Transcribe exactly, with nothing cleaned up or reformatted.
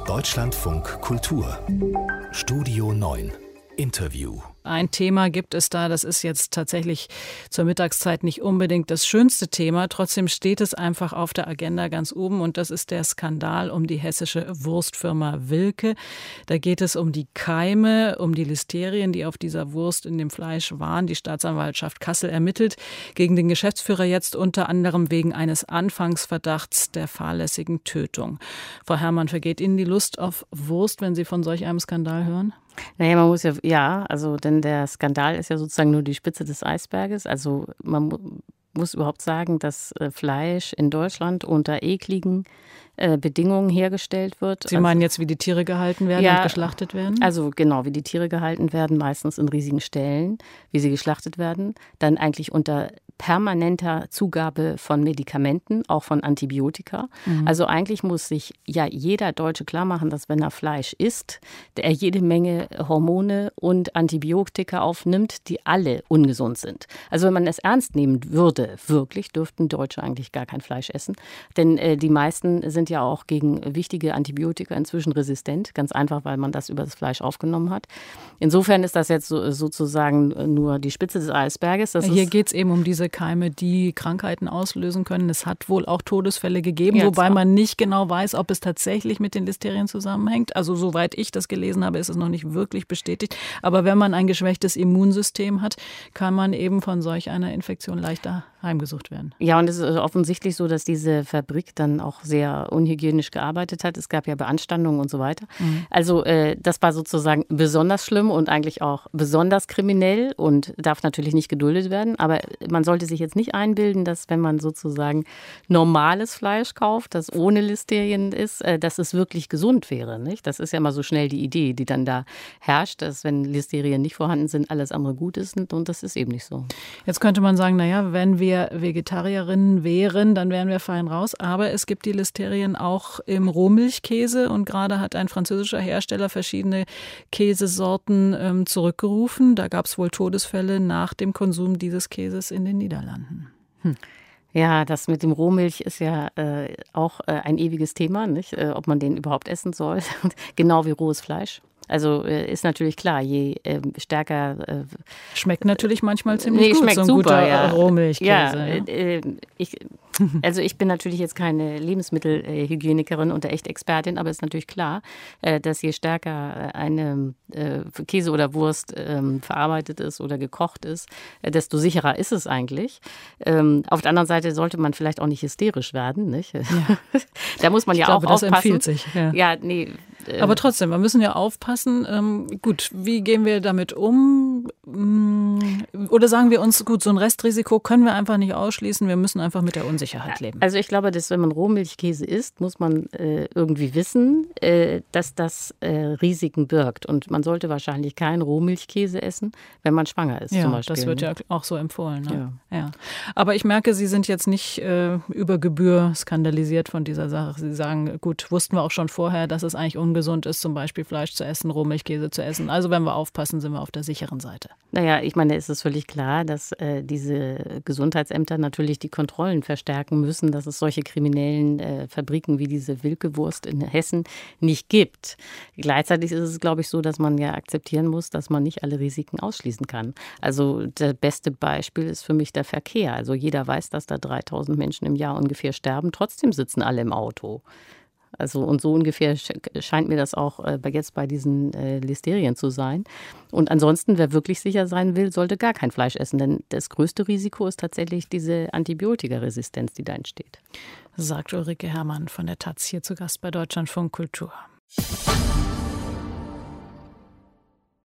Deutschlandfunk Kultur Studio neun Interview. Ein Thema gibt es da, das ist jetzt tatsächlich zur Mittagszeit nicht unbedingt das schönste Thema. Trotzdem steht es einfach auf der Agenda ganz oben und das ist der Skandal um die hessische Wurstfirma Wilke. Da geht es um die Keime, um die Listerien, die auf dieser Wurst in dem Fleisch waren. Die Staatsanwaltschaft Kassel ermittelt gegen den Geschäftsführer jetzt unter anderem wegen eines Anfangsverdachts der fahrlässigen Tötung. Frau Herrmann, vergeht Ihnen die Lust auf Wurst, wenn Sie von solch einem Skandal hören? Naja, man muss ja, ja, also denn der Skandal ist ja sozusagen nur die Spitze des Eisberges. Also man mu- muss überhaupt sagen, dass äh, Fleisch in Deutschland unter ekligen äh, Bedingungen hergestellt wird. Sie also, meinen jetzt, wie die Tiere gehalten werden ja, und geschlachtet werden? Also genau, wie die Tiere gehalten werden, meistens in riesigen Ställen, wie sie geschlachtet werden. Dann eigentlich unter permanenter Zugabe von Medikamenten, auch von Antibiotika. Mhm. Also eigentlich muss sich ja jeder Deutsche klar machen, dass wenn er Fleisch isst, er jede Menge Hormone und Antibiotika aufnimmt, die alle ungesund sind. Also wenn man es ernst nehmen würde, wirklich, dürften Deutsche eigentlich gar kein Fleisch essen. Denn äh, die meisten sind ja auch gegen wichtige Antibiotika inzwischen resistent. Ganz einfach, weil man das über das Fleisch aufgenommen hat. Insofern ist das jetzt so, sozusagen nur die Spitze des Eisberges. Das Hier ist, geht es eben um diese Keime, die Krankheiten auslösen können. Es hat wohl auch Todesfälle gegeben, ja, wobei zwar. man nicht genau weiß, ob es tatsächlich mit den Listerien zusammenhängt. Also soweit ich das gelesen habe, ist es noch nicht wirklich bestätigt. Aber wenn man ein geschwächtes Immunsystem hat, kann man eben von solch einer Infektion leichter heimgesucht werden. Ja, und es ist offensichtlich so, dass diese Fabrik dann auch sehr unhygienisch gearbeitet hat. Es gab ja Beanstandungen und so weiter. Mhm. Also äh, das war sozusagen besonders schlimm und eigentlich auch besonders kriminell und darf natürlich nicht geduldet werden. Aber man sollte sich jetzt nicht einbilden, dass wenn man sozusagen normales Fleisch kauft, das ohne Listerien ist, äh, dass es wirklich gesund wäre. Nicht? Das ist ja immer so schnell die Idee, die dann da herrscht, dass wenn Listerien nicht vorhanden sind, alles andere gut ist. Und das ist eben nicht so. Jetzt könnte man sagen, naja, wenn wir Vegetarierinnen wären, dann wären wir fein raus. Aber es gibt die Listerien auch im Rohmilchkäse und gerade hat ein französischer Hersteller verschiedene Käsesorten ähm, zurückgerufen. Da gab es wohl Todesfälle nach dem Konsum dieses Käses in den Niederlanden. Hm. Ja, das mit dem Rohmilch ist ja äh, auch äh, ein ewiges Thema, nicht? Äh, ob man den überhaupt essen soll. Genau wie rohes Fleisch. Also äh, ist natürlich klar, je äh, stärker... Äh, schmeckt natürlich manchmal ziemlich nee, gut, schmeckt so ein super, guter ja. Rohmilchkäse. Ja, Ja. Äh, ich, also ich bin natürlich jetzt keine Lebensmittelhygienikerin und echt Expertin, aber es ist natürlich klar, äh, dass je stärker eine äh, Käse oder Wurst äh, verarbeitet ist oder gekocht ist, äh, desto sicherer ist es eigentlich. Ähm, auf der anderen Seite sollte man vielleicht auch nicht hysterisch werden, nicht? Ja. Da muss man ja ich glaube, auch das aufpassen. Empfiehlt sich. Ja, ja nee. Äh, aber trotzdem, wir müssen ja aufpassen. Ähm, gut, wie gehen wir damit um? Oder sagen wir uns, gut, so ein Restrisiko können wir einfach nicht ausschließen. Wir müssen einfach mit der Unsicherheit leben. Also ich glaube, dass wenn man Rohmilchkäse isst, muss man äh, irgendwie wissen, äh, dass das äh, Risiken birgt. Und man sollte wahrscheinlich keinen Rohmilchkäse essen, wenn man schwanger ist ja, zum Beispiel. Das wird ja auch so empfohlen. Ne? Ja. Ja. Aber ich merke, Sie sind jetzt nicht äh, über Gebühr skandalisiert von dieser Sache. Sie sagen, gut, wussten wir auch schon vorher, dass es eigentlich ungesund ist, zum Beispiel Fleisch zu essen, Rohmilchkäse zu essen. Also wenn wir aufpassen, sind wir auf der sicheren Seite. Naja, ich meine, es ist völlig klar, dass äh, diese Gesundheitsämter natürlich die Kontrollen verstärken müssen, dass es solche kriminellen äh, Fabriken wie diese Wilke-Wurst in Hessen nicht gibt. Gleichzeitig ist es, glaube ich, so, dass man ja akzeptieren muss, dass man nicht alle Risiken ausschließen kann. Also das beste Beispiel ist für mich der Verkehr. Also jeder weiß, dass da dreitausend Menschen im Jahr ungefähr sterben. Trotzdem sitzen alle im Auto. Also und so ungefähr scheint mir das auch äh, jetzt bei diesen äh, Listerien zu sein. Und ansonsten, wer wirklich sicher sein will, sollte gar kein Fleisch essen. Denn das größte Risiko ist tatsächlich diese Antibiotikaresistenz, die da entsteht. Sagt Ulrike Herrmann von der Taz, hier zu Gast bei Deutschlandfunk Kultur.